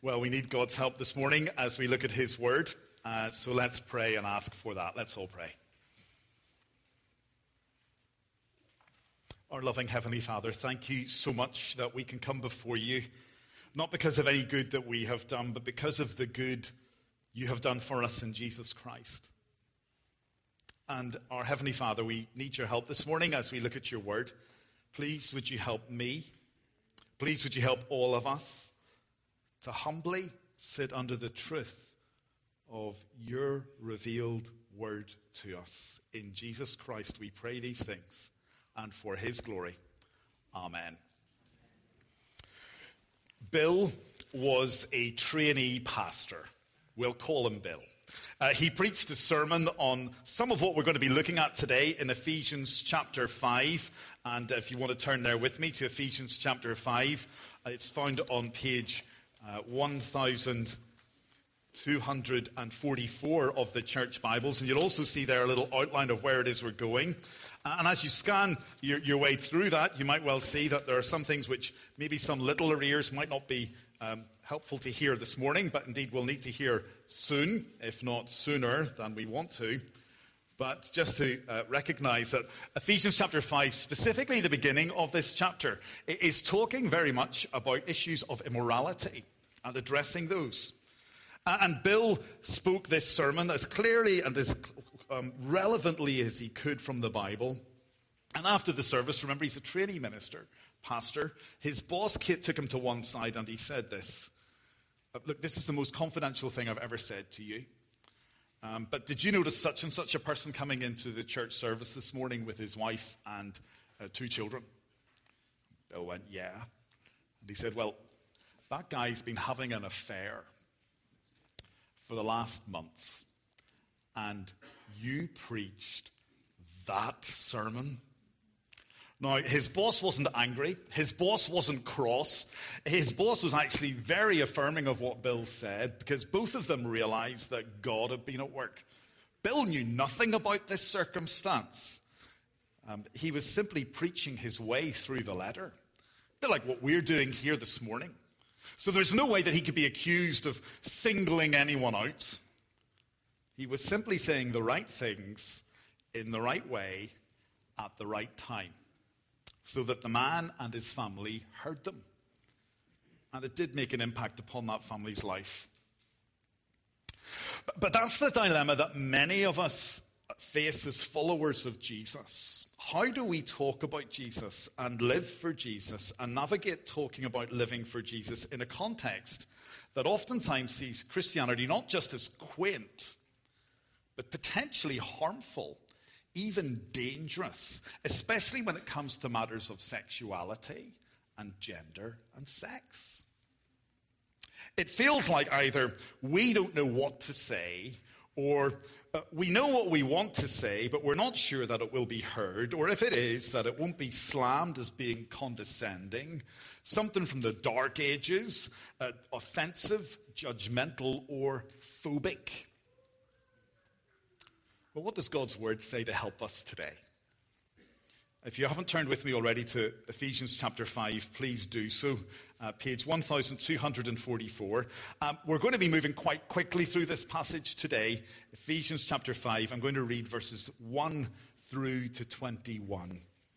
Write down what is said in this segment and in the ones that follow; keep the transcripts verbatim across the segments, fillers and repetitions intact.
Well, we need God's help this morning as we look at his word. Uh, so let's pray and ask for that. Let's all pray. Our loving Heavenly Father, thank you so much that we can come before you, not because of any good that we have done, but because of the good you have done for us in Jesus Christ. And our Heavenly Father, we need your help this morning as we look at your word. Please, would you help me? Please, would you help all of us to humbly sit under the truth of your revealed word to us. In Jesus Christ, we pray these things, and for his glory. Amen. Bill was a trainee pastor. We'll call him Bill. Uh, he preached a sermon on some of what we're going to be looking at today in Ephesians chapter five. And if you want to turn there with me to Ephesians chapter five, uh, it's found on page uh, one thousand two hundred forty-four of the church Bibles. And you'll also see there a little outline of where it is we're going. Uh, and as you scan your, your way through that, you might well see that there are some things which maybe some littler ears might not be um, helpful to hear this morning, but indeed we'll need to hear soon, if not sooner than we want to. But just to uh, recognize that Ephesians chapter five, specifically the beginning of this chapter, is talking very much about issues of immorality and addressing those. Uh, and Bill spoke this sermon as clearly and as um, relevantly as he could from the Bible. And after the service, remember he's a trainee minister, pastor, his boss Kit took him to one side and he said this. Look, this is the most confidential thing I've ever said to you. Um, but did you notice such and such a person coming into the church service this morning with his wife and uh, two children? Bill went, yeah. And he said, well, that guy's been having an affair for the last months. And you preached that sermon? Now, his boss wasn't angry. His boss wasn't cross. His boss was actually very affirming of what Bill said because both of them realized that God had been at work. Bill knew nothing about this circumstance. Um, he was simply preaching his way through the letter. A bit like what we're doing here this morning. So there's no way that he could be accused of singling anyone out. He was simply saying the right things in the right way at the right time, so that the man and his family heard them. And it did make an impact upon that family's life. But, but that's the dilemma that many of us face as followers of Jesus. How do we talk about Jesus and live for Jesus and navigate talking about living for Jesus in a context that oftentimes sees Christianity not just as quaint, but potentially harmful, even dangerous, especially when it comes to matters of sexuality and gender and sex? It feels like either we don't know what to say, or uh, we know what we want to say, but we're not sure that it will be heard, or if it is, that it won't be slammed as being condescending, something from the dark ages, uh, offensive, judgmental, or phobic. Well, what does God's word say to help us today? If you haven't turned with me already to Ephesians chapter five, please do so. Uh, page one thousand two hundred forty-four. Um, we're going to be moving quite quickly through this passage today. Ephesians chapter five. I'm going to read verses one through to twenty-one.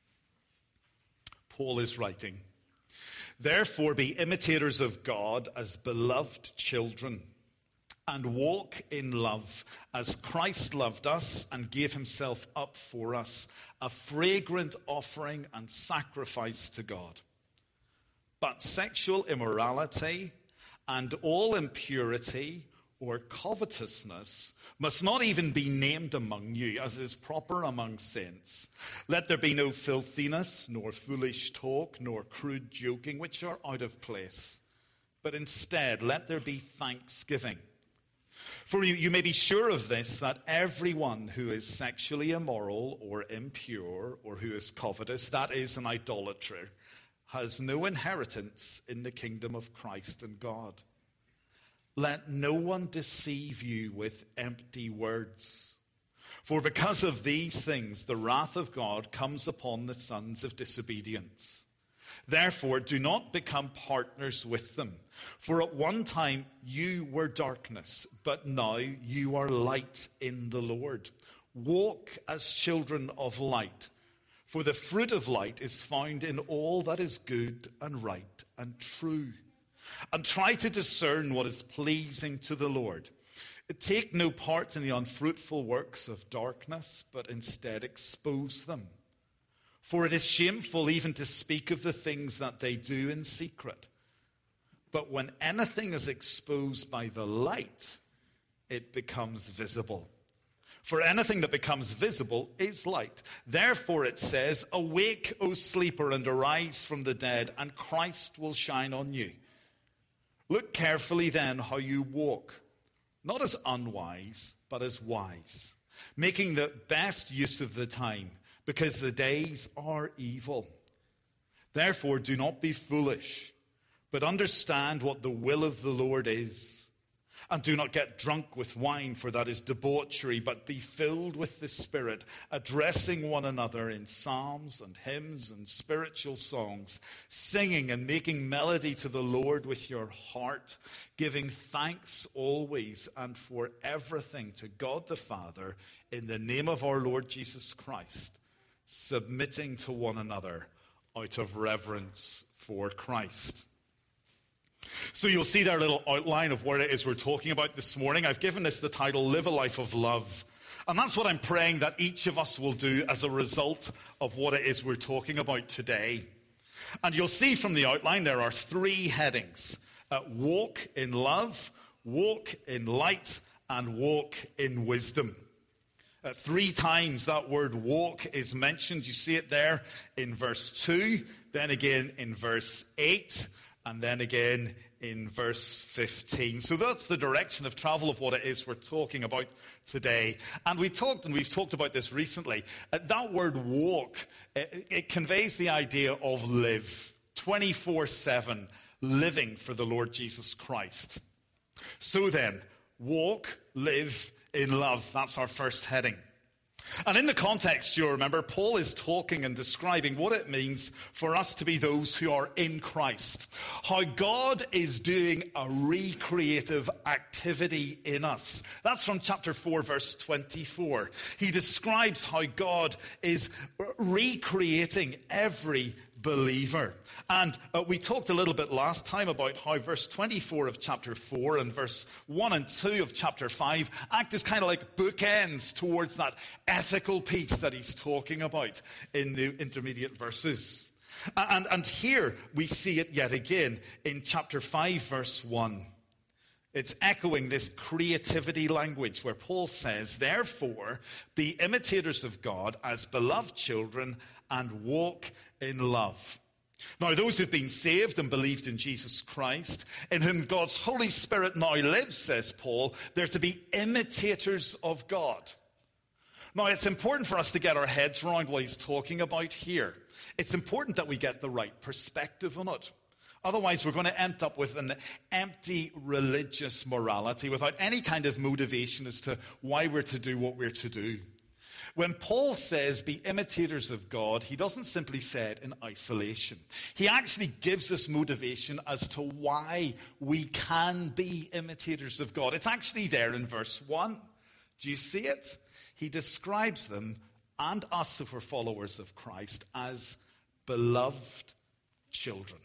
Paul is writing, "Therefore be imitators of God as beloved children, and walk in love as Christ loved us and gave himself up for us, a fragrant offering and sacrifice to God. But sexual immorality and all impurity or covetousness must not even be named among you, as is proper among saints. Let there be no filthiness, nor foolish talk, nor crude joking, which are out of place. But instead, let there be thanksgiving. For you, you may be sure of this, that everyone who is sexually immoral or impure or who is covetous, that is an idolater, has no inheritance in the kingdom of Christ and God. Let no one deceive you with empty words. For because of these things, the wrath of God comes upon the sons of disobedience. Therefore, do not become partners with them. For at one time you were darkness, but now you are light in the Lord. Walk as children of light, for the fruit of light is found in all that is good and right and true. And try to discern what is pleasing to the Lord. Take no part in the unfruitful works of darkness, but instead expose them. For it is shameful even to speak of the things that they do in secret. But when anything is exposed by the light, it becomes visible. For anything that becomes visible is light. Therefore it says, awake, O sleeper, and arise from the dead, and Christ will shine on you. Look carefully then how you walk, not as unwise, but as wise, making the best use of the time, because the days are evil. Therefore, do not be foolish, but understand what the will of the Lord is. And do not get drunk with wine, for that is debauchery, but be filled with the Spirit, addressing one another in psalms and hymns and spiritual songs, singing and making melody to the Lord with your heart, giving thanks always and for everything to God the Father in the name of our Lord Jesus Christ, submitting to one another out of reverence for Christ. So you'll see there a little outline of what it is we're talking about this morning. I've given this the title, Live a Life of Love. And that's what I'm praying that each of us will do as a result of what it is we're talking about today. And you'll see from the outline there are three headings. Uh, walk in love, walk in light, and walk in wisdom. Uh, three times that word walk is mentioned. You see it there in verse two, then again in verse eight, and then again in verse fifteen. So that's the direction of travel of what it is we're talking about today. And we talked, and we've talked about this recently. Uh, that word walk, it, it conveys the idea of live, twenty-four seven, living for the Lord Jesus Christ. So then, walk, live in love. That's our first heading. And in the context, you'll remember, Paul is talking and describing what it means for us to be those who are in Christ. How God is doing a recreative activity in us. That's from chapter four, verse twenty-four. He describes how God is recreating every believer. And uh, we talked a little bit last time about how verse twenty-four of chapter four and verse one and two of chapter five act as kind of like bookends towards that ethical piece that he's talking about in the intermediate verses. And, and here we see it yet again in chapter five, verse one. It's echoing this creativity language where Paul says, therefore, be imitators of God as beloved children and walk in love. Now, those who've been saved and believed in Jesus Christ, in whom God's Holy Spirit now lives, says Paul, they're to be imitators of God. Now, it's important for us to get our heads around what he's talking about here. It's important that we get the right perspective on it. Otherwise, we're going to end up with an empty religious morality without any kind of motivation as to why we're to do what we're to do. When Paul says be imitators of God, he doesn't simply say it in isolation. He actually gives us motivation as to why we can be imitators of God. It's actually there in verse one. Do you see it? He describes them, and us if we're followers of Christ, as beloved children.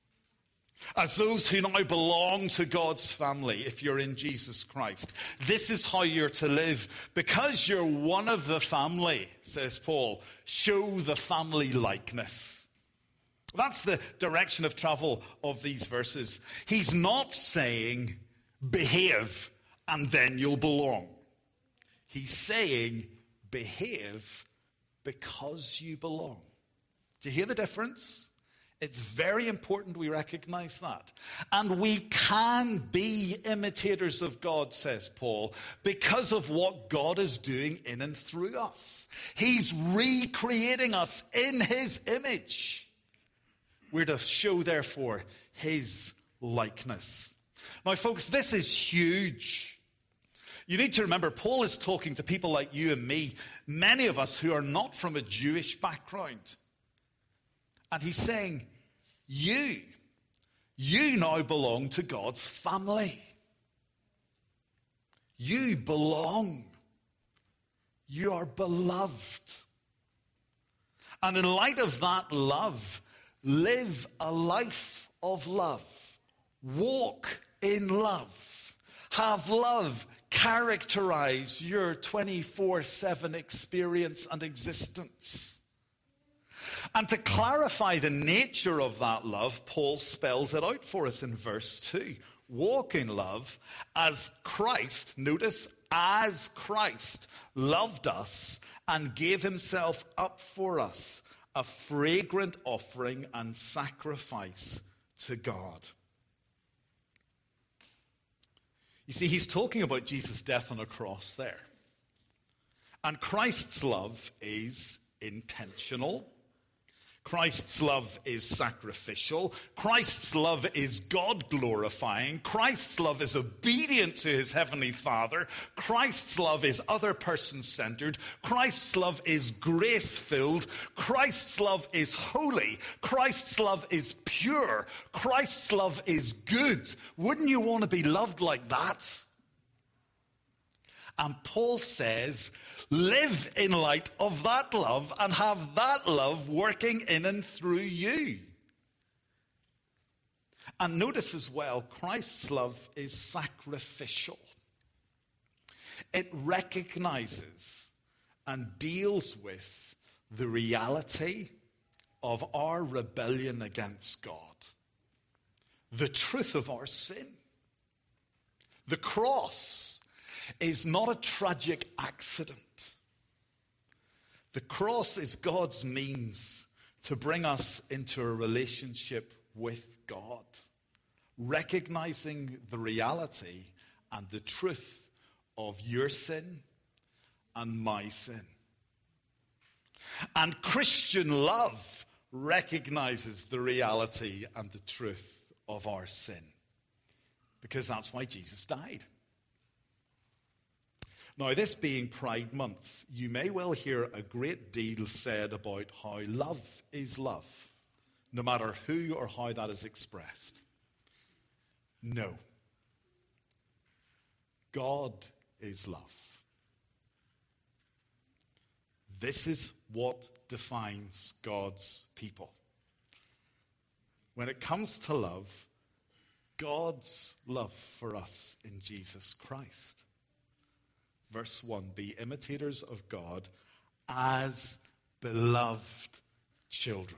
As those who now belong to God's family, if you're in Jesus Christ. This is how you're to live. Because you're one of the family, says Paul, show the family likeness. That's the direction of travel of these verses. He's not saying, behave and then you'll belong. He's saying, behave because you belong. Do you hear the difference? It's very important we recognize that. And we can be imitators of God, says Paul, because of what God is doing in and through us. He's recreating us in his image. We're to show, therefore, his likeness. Now, folks, this is huge. You need to remember, Paul is talking to people like you and me, many of us who are not from a Jewish background. And he's saying, you, you now belong to God's family. You belong. You are beloved. And in light of that love, live a life of love. Walk in love. Have love characterize your twenty-four seven experience and existence. And to clarify the nature of that love, Paul spells it out for us in verse two. Walk in love as Christ, notice, as Christ loved us and gave himself up for us, a fragrant offering and sacrifice to God. You see, he's talking about Jesus' death on a cross there. And Christ's love is intentional. Christ's love is sacrificial. Christ's love is God-glorifying. Christ's love is obedient to his heavenly Father. Christ's love is other person-centered. Christ's love is grace-filled. Christ's love is holy. Christ's love is pure. Christ's love is good. Wouldn't you want to be loved like that? And Paul says, live in light of that love and have that love working in and through you. And notice as well, Christ's love is sacrificial. It recognizes and deals with the reality of our rebellion against God, the truth of our sin. The cross is not a tragic accident. The cross is God's means to bring us into a relationship with God, recognizing the reality and the truth of your sin and my sin. And Christian love recognizes the reality and the truth of our sin, because that's why Jesus died. Now, this being Pride Month, you may well hear a great deal said about how love is love, no matter who or how that is expressed. No. God is love. This is what defines God's people. When it comes to love, God's love for us in Jesus Christ. Verse one, be imitators of God as beloved children.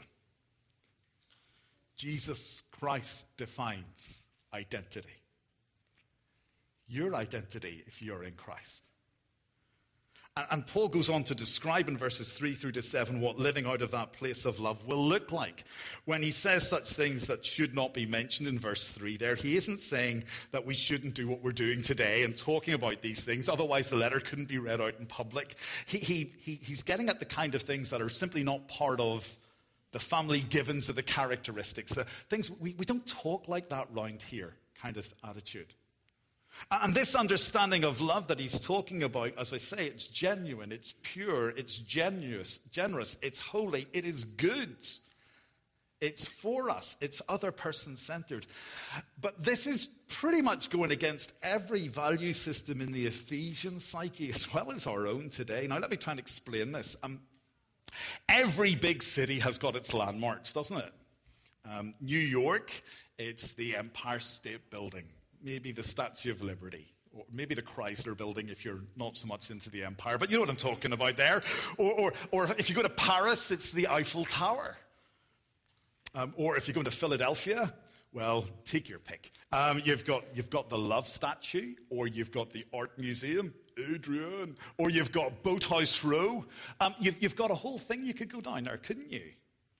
Jesus Christ defines identity. Your identity if you're in Christ. And Paul goes on to describe in verses three through to seven what living out of that place of love will look like. When he says such things that should not be mentioned in verse three there, he isn't saying that we shouldn't do what we're doing today and talking about these things. Otherwise, the letter couldn't be read out in public. He, he, he, he's getting at the kind of things that are simply not part of the family givens or the characteristics. The things we, we don't talk like that round here kind of attitude. And this understanding of love that he's talking about, as I say, it's genuine, it's pure, it's generous, generous, it's holy, it is good. It's for us, it's other person-centered. But this is pretty much going against every value system in the Ephesian psyche, as well as our own today. Now, let me try and explain this. Um, every big city has got its landmarks, doesn't it? Um, New York, it's the Empire State Building. Maybe the Statue of Liberty, or maybe the Chrysler Building if you're not so much into the empire. But you know what I'm talking about there. Or, or, or if you go to Paris, it's the Eiffel Tower. Um, or if you go to Philadelphia, well, take your pick. Um, you've got you've got the Love Statue, or you've got the Art Museum, Adrian, or you've got Boathouse Row. Um, you've, you've got a whole thing you could go down there, couldn't you?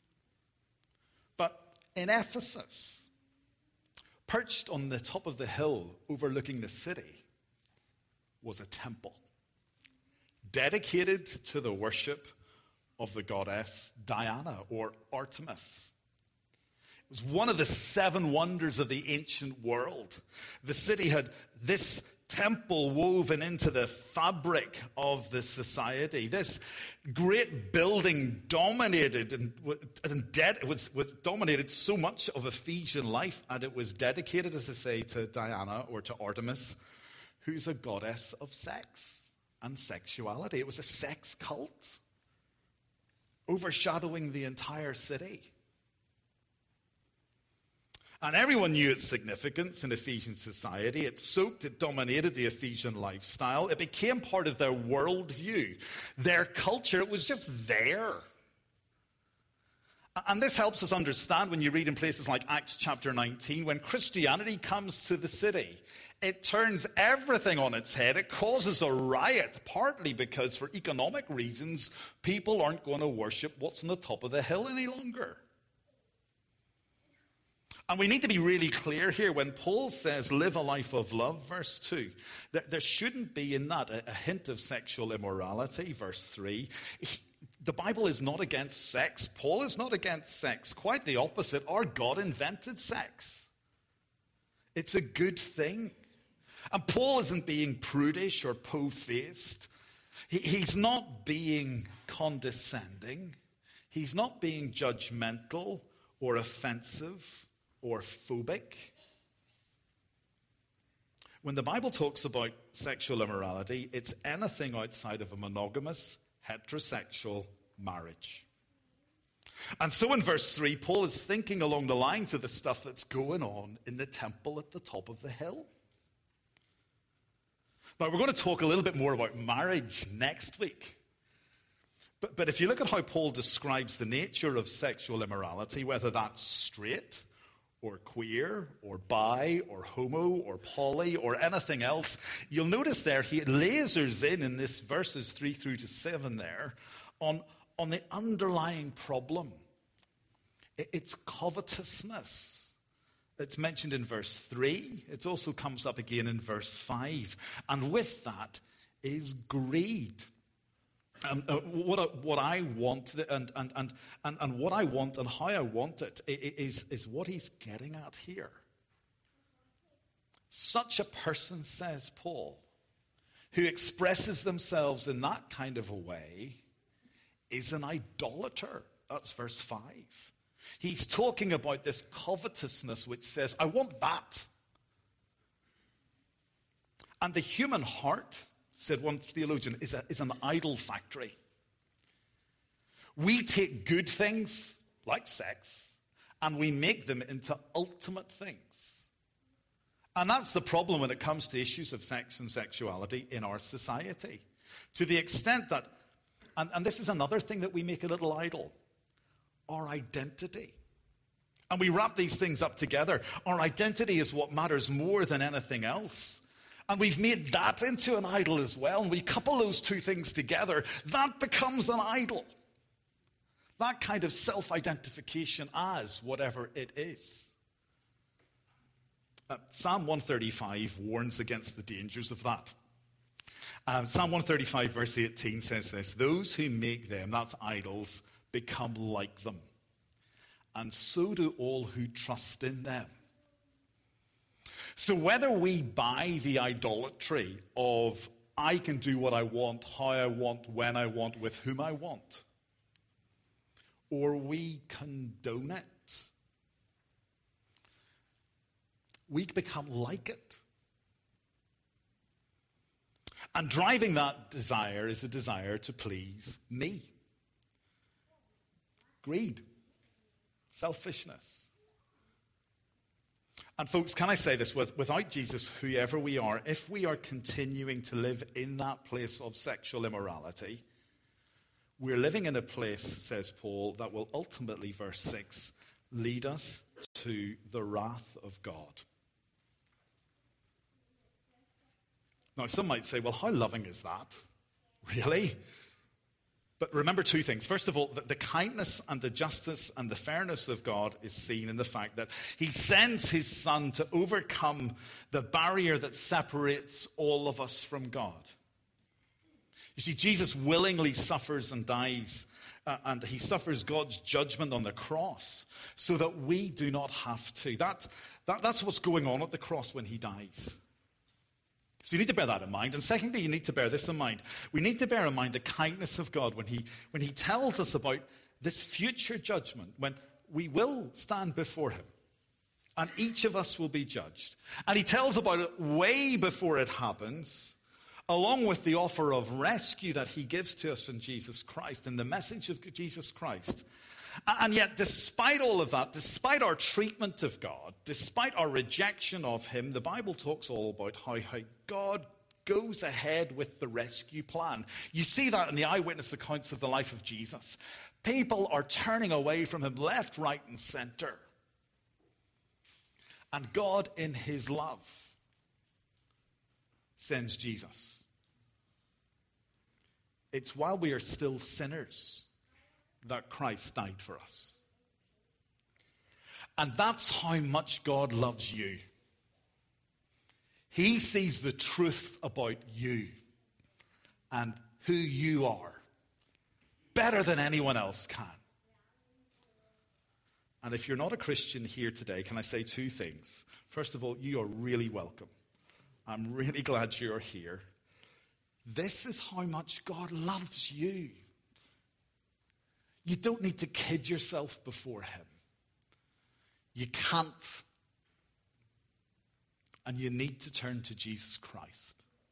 But in Ephesus, perched on the top of the hill overlooking the city, was a temple dedicated to the worship of the goddess Diana, or Artemis. It was one of the seven wonders of the ancient world. The city had this temple woven into the fabric of the society. This great building dominated and, and dead, was, was dominated so much of Ephesian life, and it was dedicated, as I say, to Diana or to Artemis, who's a goddess of sex and sexuality. It was a sex cult overshadowing the entire city. And everyone knew its significance in Ephesian society. It soaked, it dominated the Ephesian lifestyle. It became part of their worldview, their culture. It was just there. And this helps us understand when you read in places like Acts chapter nineteen, when Christianity comes to the city, it turns everything on its head. It causes a riot, partly because for economic reasons, people aren't going to worship what's on the top of the hill any longer. And we need to be really clear here when Paul says, live a life of love, verse two. There, there shouldn't be in that a, a hint of sexual immorality, verse three. He, the Bible is not against sex. Paul is not against sex. Quite the opposite. Our God invented sex. It's a good thing. And Paul isn't being prudish or po-faced. He, he's not being condescending. He's not being judgmental or offensive or phobic. When the Bible talks about sexual immorality, it's anything outside of a monogamous, heterosexual marriage. And so in verse three, Paul is thinking along the lines of the stuff that's going on in the temple at the top of the hill. Now, we're going to talk a little bit more about marriage next week. But, but if you look at how Paul describes the nature of sexual immorality, whether that's straight or queer, or bi, or homo, or poly, or anything else, you'll notice there he lasers in in this verses three through to seven there on, on the underlying problem. It's covetousness. It's mentioned in verse three. It also comes up again in verse five. And with that is greed. Um, uh, what, I, what I want and, and, and, and, and what I want and how I want it is, is what he's getting at here. Such a person, says Paul, who expresses themselves in that kind of a way is an idolater. That's verse five. He's talking about this covetousness which says, I want that. And the human heart, said one theologian, is, a, is an idol factory. We take good things, like sex, and we make them into ultimate things. And that's the problem when it comes to issues of sex and sexuality in our society. To the extent that, and, and this is another thing that we make a little idol, our identity. And we wrap these things up together. Our identity is what matters more than anything else. And we've made that into an idol as well. And we couple those two things together. That becomes an idol. That kind of self-identification as whatever it is. Uh, Psalm one thirty-five warns against the dangers of that. Um, Psalm one thirty-five verse eighteen says this, those who make them, that's idols, become like them. And so do all who trust in them. So whether we buy the idolatry of I can do what I want, how I want, when I want, with whom I want, or we condone it, we become like it. And driving that desire is a desire to please me. Greed, selfishness. And folks, can I say this? Without Jesus, whoever we are, if we are continuing to live in that place of sexual immorality, we're living in a place, says Paul, that will ultimately, verse six, lead us to the wrath of God. Now, some might say, well, how loving is that? Really? But remember two things. First of all, the kindness and the justice and the fairness of God is seen in the fact that he sends his son to overcome the barrier that separates all of us from God. You see, Jesus willingly suffers and dies, uh, and he suffers God's judgment on the cross so that we do not have to. That, that, that's what's going on at the cross when he dies. So you need to bear that in mind. And secondly, you need to bear this in mind. We need to bear in mind the kindness of God when he, when he tells us about this future judgment, when we will stand before him. And each of us will be judged. And he tells about it way before it happens, along with the offer of rescue that he gives to us in Jesus Christ, in the message of Jesus Christ. And yet, despite all of that, despite our treatment of God, despite our rejection of him, the Bible talks all about how, how God goes ahead with the rescue plan. You see that in the eyewitness accounts of the life of Jesus. People are turning away from him left, right, and center. And God, in his love, sends Jesus. It's while we are still sinners that Christ died for us. And that's how much God loves you. He sees the truth about you and who you are better than anyone else can. And if you're not a Christian here today, can I say two things? First of all, you are really welcome. I'm really glad you're here. This is how much God loves you. You don't need to kid yourself before him. You can't. And you need to turn to Jesus Christ.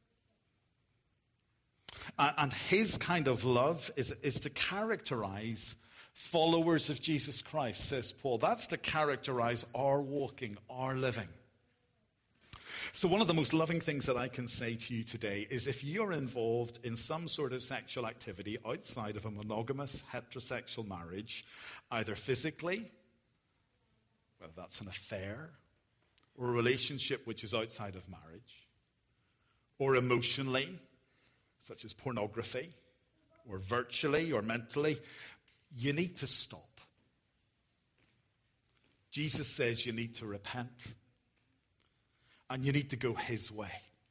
And his kind of love is, is to characterize followers of Jesus Christ, says Paul. That's to characterize our walking, our living. So one of the most loving things that I can say to you today is if you're involved in some sort of sexual activity outside of a monogamous heterosexual marriage, either physically, whether that's an affair, or a relationship which is outside of marriage, or emotionally, such as pornography, or virtually or mentally, you need to stop. Jesus says you need to repent. And you need to go his way.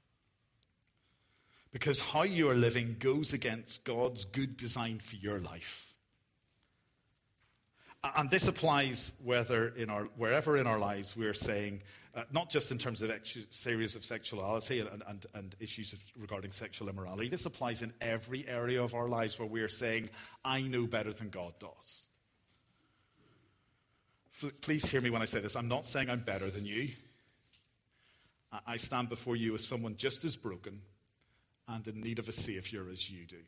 Because how you are living goes against God's good design for your life. And this applies whether in our, wherever in our lives we're saying, uh, not just in terms of ex- areas of sexuality and, and, and issues of, regarding sexual immorality. This applies in every area of our lives where we're saying, I know better than God does. F- please hear me when I say this. I'm not saying I'm better than you. I stand before you as someone just as broken and in need of a Savior as you do.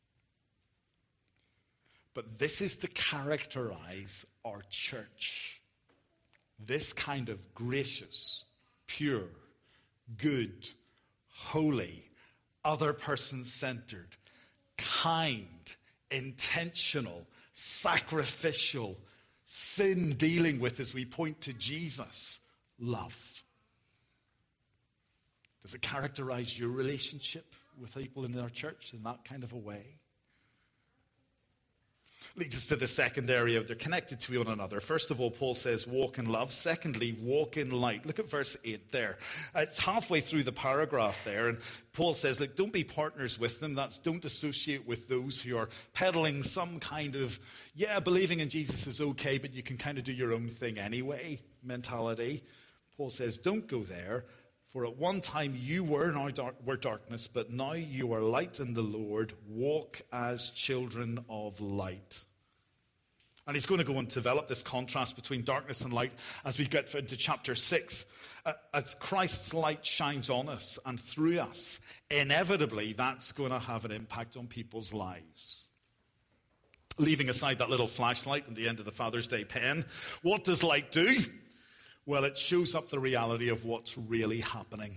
But this is to characterize our church. This kind of gracious, pure, good, holy, other person-centered, kind, intentional, sacrificial, sin dealing with, as we point to Jesus, love. Does it characterize your relationship with people in our church in that kind of a way? Leads us to the second area. They're connected to one another. First of all, Paul says, walk in love. Secondly, walk in light. Look at verse eight there. It's halfway through the paragraph there, and Paul says, look, don't be partners with them. That's don't associate with those who are peddling some kind of, yeah, believing in Jesus is okay, but you can kind of do your own thing anyway mentality. Paul says, don't go there. For at one time you were, now dark, were darkness, but now you are light in the Lord. Walk as children of light. And he's going to go and develop this contrast between darkness and light as we get into chapter six. Uh, as Christ's light shines on us and through us, inevitably that's going to have an impact on people's lives. Leaving aside that little flashlight at the end of the Father's Day pen, what does light do? Well, it shows up the reality of what's really happening.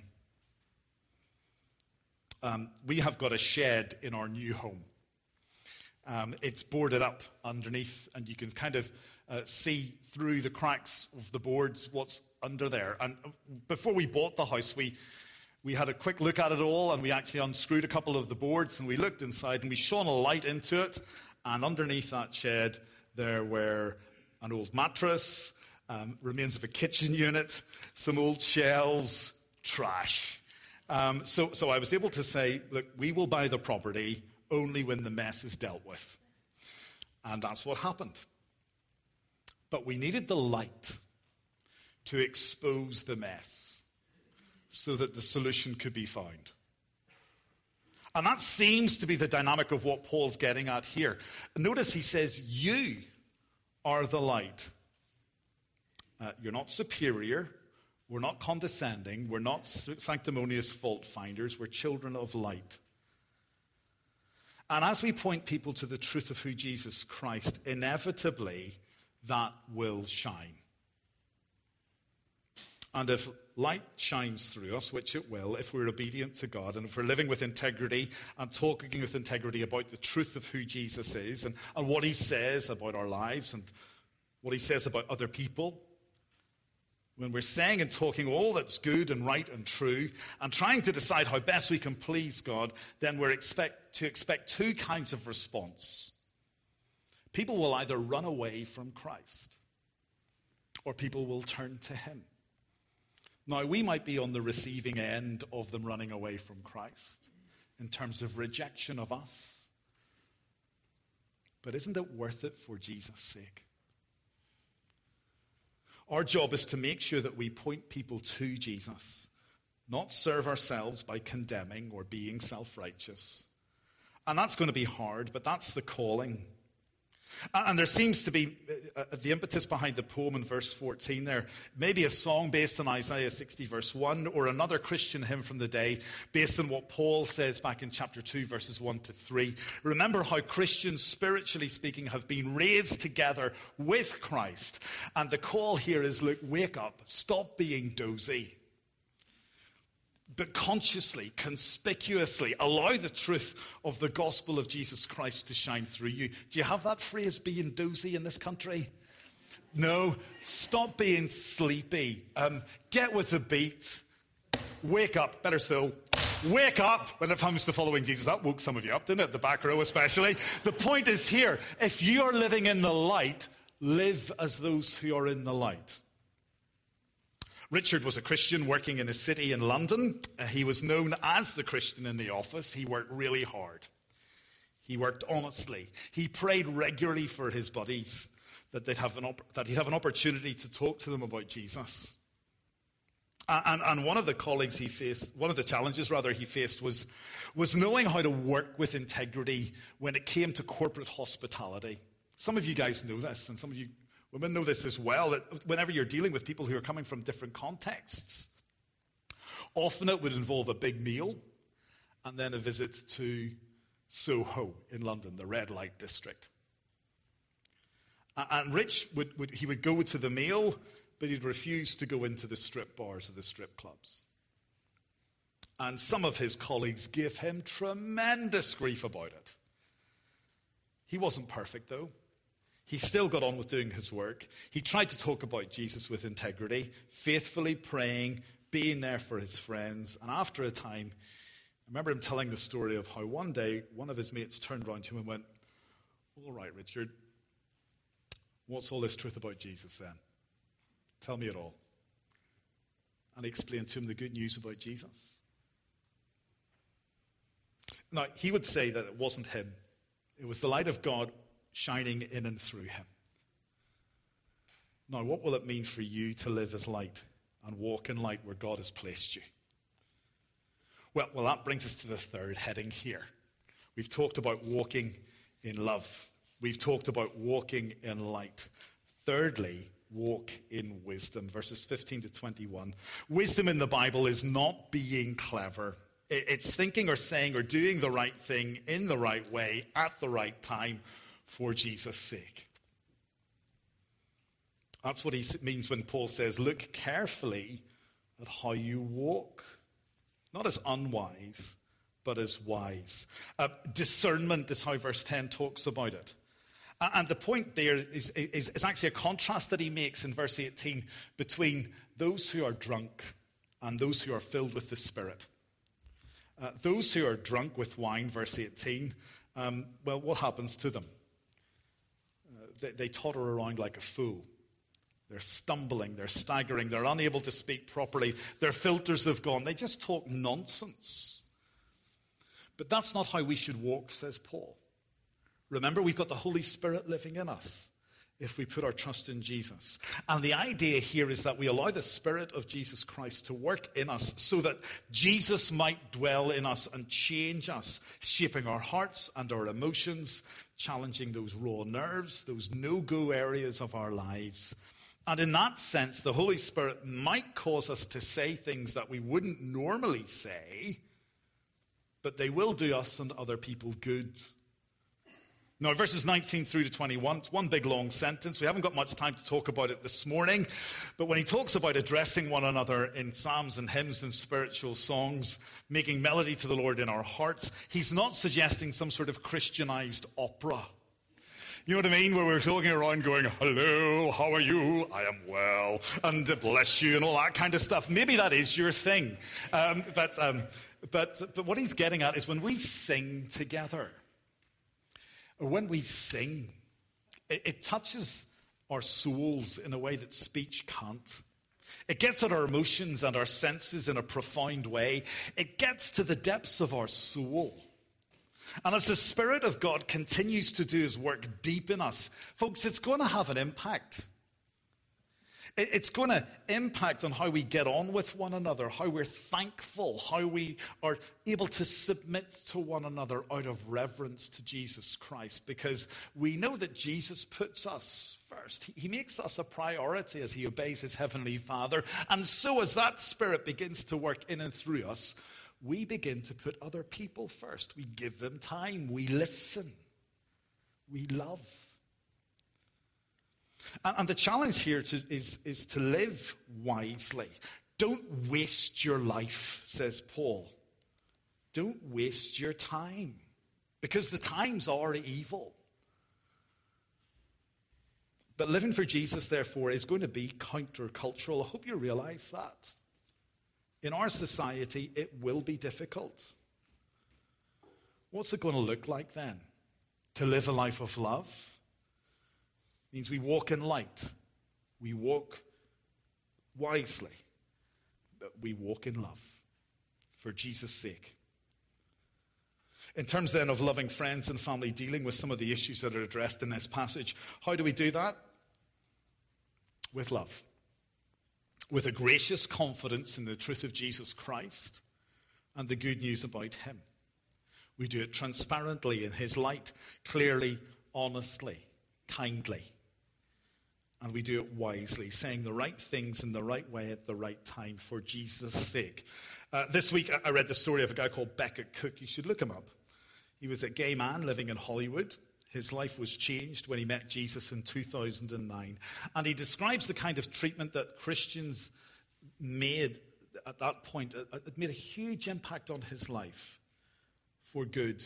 Um, we have got a shed in our new home. Um, it's boarded up underneath, and you can kind of uh, see through the cracks of the boards what's under there. And before we bought the house, we we had a quick look at it all, and we actually unscrewed a couple of the boards, and we looked inside, and we shone a light into it. And underneath that shed, there were an old mattress, Um, remains of a kitchen unit, some old shelves, trash. Um, so, so I was able to say, look, we will buy the property only when the mess is dealt with. And that's what happened. But we needed the light to expose the mess. so that the solution could be found. And that seems to be the dynamic of what Paul's getting at here. Notice he says, you are the light. Uh, you're not superior. We're not condescending. We're not sanctimonious fault finders. We're children of light. And as we point people to the truth of who Jesus Christ, inevitably that will shine. And if light shines through us, which it will, if we're obedient to God, and if we're living with integrity and talking with integrity about the truth of who Jesus is and, and what he says about our lives and what he says about other people, when we're saying and talking all that's good and right and true and trying to decide how best we can please God, then we're expect to expect two kinds of response. People will either run away from Christ or people will turn to him. Now, we might be on the receiving end of them running away from Christ in terms of rejection of us. But isn't it worth it for Jesus' sake? Our job is to make sure that we point people to Jesus, not serve ourselves by condemning or being self-righteous. And that's going to be hard, but that's the calling. And there seems to be uh, the impetus behind the poem in verse fourteen there. Maybe a song based on Isaiah sixty verse one, or another Christian hymn from the day based on what Paul says back in chapter two verses one to three. Remember how Christians, spiritually speaking, have been raised together with Christ. And the call here is, look, wake up, stop being dozy. But consciously, conspicuously, allow the truth of the gospel of Jesus Christ to shine through you. Do you have that phrase, being dozy, in this country? No. Stop being sleepy. Um, get with the beat. Wake up. Better still, wake up when it comes to following Jesus. That woke some of you up, didn't it? The back row especially. The point is here, if you are living in the light, live as those who are in the light. Richard was a Christian working in a city in London. Uh, he was known as the Christian in the office. He worked really hard. He worked honestly. He prayed regularly for his buddies that they'd have an op- that he'd have an opportunity to talk to them about Jesus. And, and, and one of the colleagues he faced, one of the challenges rather he faced was, was knowing how to work with integrity when it came to corporate hospitality. Some of you guys know this, and some of you women know this as well, that whenever you're dealing with people who are coming from different contexts, often it would involve a big meal and then a visit to Soho in London, the red light district. And Rich, would, would he would go to the meal, but he'd refuse to go into the strip bars or the strip clubs. And some of his colleagues gave him tremendous grief about it. He wasn't perfect, though. He still got on with doing his work. He tried to talk about Jesus with integrity, faithfully praying, being there for his friends. And after a time, I remember him telling the story of how one day one of his mates turned around to him and went, "All right, Richard, what's all this truth about Jesus then? Tell me it all." And he explained to him the good news about Jesus. Now, he would say that it wasn't him. It was the light of God shining in and through him. Now, what will it mean for you to live as light and walk in light where God has placed you? Well, well, that brings us to the third heading here. We've talked about walking in love. We've talked about walking in light. Thirdly, walk in wisdom. Verses fifteen to twenty-one. Wisdom in the Bible is not being clever. It's thinking or saying or doing the right thing in the right way at the right time for Jesus' sake. That's what he means when Paul says, look carefully at how you walk. Not as unwise, but as wise. Uh, discernment is how verse ten talks about it. And the point there is, is, is actually a contrast that he makes in verse eighteen between those who are drunk and those who are filled with the Spirit. Uh, those who are drunk with wine, verse eighteen, um, well, what happens to them? Uh, they, they totter around like a fool. They're stumbling, they're staggering, they're unable to speak properly. Their filters have gone. They just talk nonsense. But that's not how we should walk, says Paul. Remember, we've got the Holy Spirit living in us. if we put our trust in Jesus. And the idea here is that we allow the Spirit of Jesus Christ to work in us so that Jesus might dwell in us and change us, shaping our hearts and our emotions, challenging those raw nerves, those no-go areas of our lives. And in that sense, the Holy Spirit might cause us to say things that we wouldn't normally say, but they will do us and other people good. Now, verses nineteen through to twenty-one, it's one big long sentence. We haven't got much time to talk about it this morning. But when he talks about addressing one another in psalms and hymns and spiritual songs, making melody to the Lord in our hearts, he's not suggesting some sort of Christianized opera. You know what I mean? Where we're talking around going, hello, how are you? I am well, and bless you, and all that kind of stuff. Maybe that is your thing. Um, but, um, but, but what he's getting at is when we sing together, or when we sing, it, it touches our souls in a way that speech can't. It gets at our emotions and our senses in a profound way. It gets to the depths of our soul. And as the Spirit of God continues to do his work deep in us, folks, it's going to have an impact. It's going to impact on how we get on with one another, how we're thankful, how we are able to submit to one another out of reverence to Jesus Christ, because we know that Jesus puts us first. He makes us a priority as he obeys his heavenly Father. And so as that Spirit begins to work in and through us, we begin to put other people first. We give them time. We listen. We love. And, and the challenge here to, is, is to live wisely. Don't waste your life, says Paul. Don't waste your time, because the times are evil. But living for Jesus, therefore, is going to be countercultural. I hope you realize that. In our society, it will be difficult. What's it going to look like then? To live a life of love means we walk in light. We walk wisely. We walk in love for Jesus' sake. In terms then of loving friends and family, dealing with some of the issues that are addressed in this passage, how do we do that? With love. With a gracious confidence in the truth of Jesus Christ and the good news about him. We do it transparently in his light, clearly, honestly, kindly. And we do it wisely, saying the right things in the right way at the right time for Jesus' sake. Uh, this week I read the story of a guy called Becket Cook. You should look him up. He was a gay man living in Hollywood. His life was changed when he met Jesus in two thousand nine. And he describes the kind of treatment that Christians made at that point. It made a huge impact on his life for good.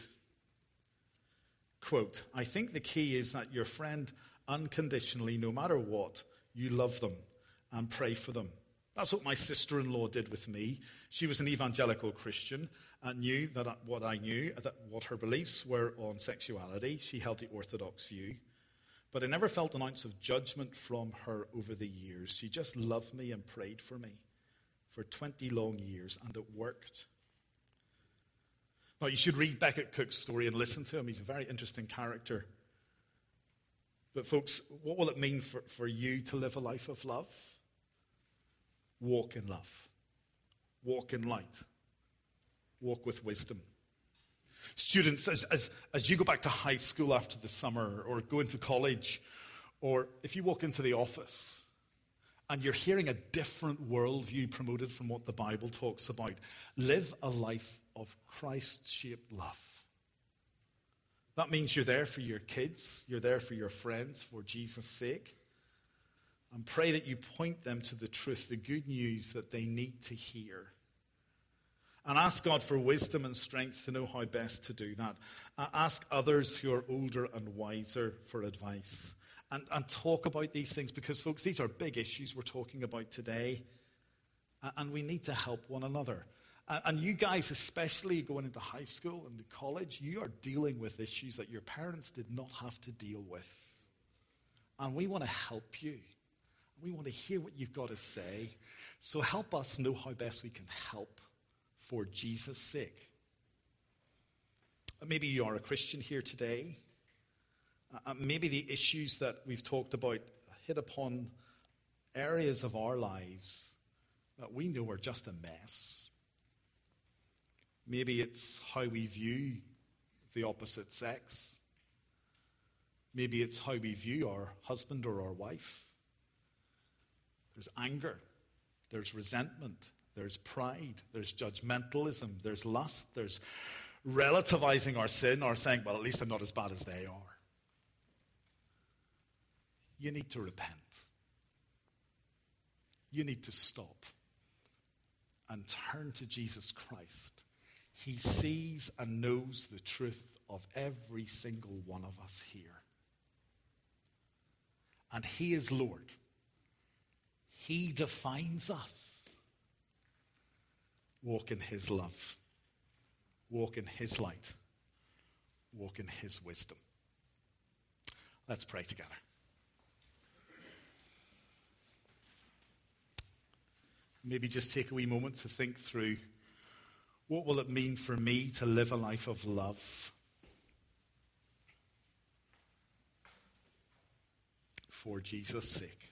Quote, I think the key is that your friend unconditionally, no matter what, you love them and pray for them. That's what my sister-in-law did with me. She was an evangelical Christian and knew that what I knew, that what her beliefs were on sexuality. She held the orthodox view. But I never felt an ounce of judgment from her over the years. She just loved me and prayed for me for twenty long years, and it worked. Now, you should read Becket Cook's story and listen to him. He's a very interesting character. But folks, what will it mean for, for you to live a life of love? Walk in love. Walk in light. Walk with wisdom. Students, as, as, as you go back to high school after the summer, or go into college, or if you walk into the office and you're hearing a different worldview promoted from what the Bible talks about, live a life of Christ-shaped love. That means you're there for your kids, you're there for your friends, for Jesus' sake. And pray that you point them to the truth, the good news that they need to hear. And ask God for wisdom and strength to know how best to do that. Uh, ask others who are older and wiser for advice. And, and talk about these things, because, folks, these are big issues we're talking about today. Uh, and we need to help one another. Uh, and you guys, especially going into high school and college, you are dealing with issues that your parents did not have to deal with. And we want to help you. We want to hear what you've got to say. So help us know how best we can help for Jesus' sake. Maybe you are a Christian here today, Uh, maybe the issues that we've talked about hit upon areas of our lives that we know are just a mess. Maybe it's how we view the opposite sex. Maybe it's how we view our husband or our wife. There's anger. There's resentment. There's pride. There's judgmentalism. There's lust. There's relativizing our sin or saying, well, at least I'm not as bad as they are. You need to repent. You need to stop and turn to Jesus Christ. He sees and knows the truth of every single one of us here. And he is Lord. He defines us. Walk in his love. Walk in his light. Walk in his wisdom. Let's pray together. Maybe just take a wee moment to think through, what will it mean for me to live a life of love? For Jesus' sake.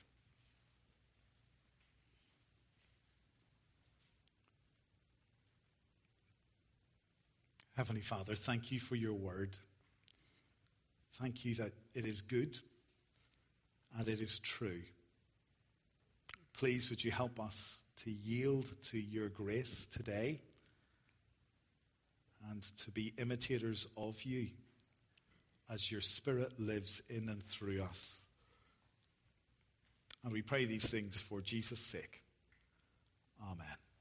Heavenly Father, thank you for your word. Thank you that it is good and it is true. Please, would you help us to yield to your grace today and to be imitators of you as your Spirit lives in and through us. And we pray these things for Jesus' sake. Amen.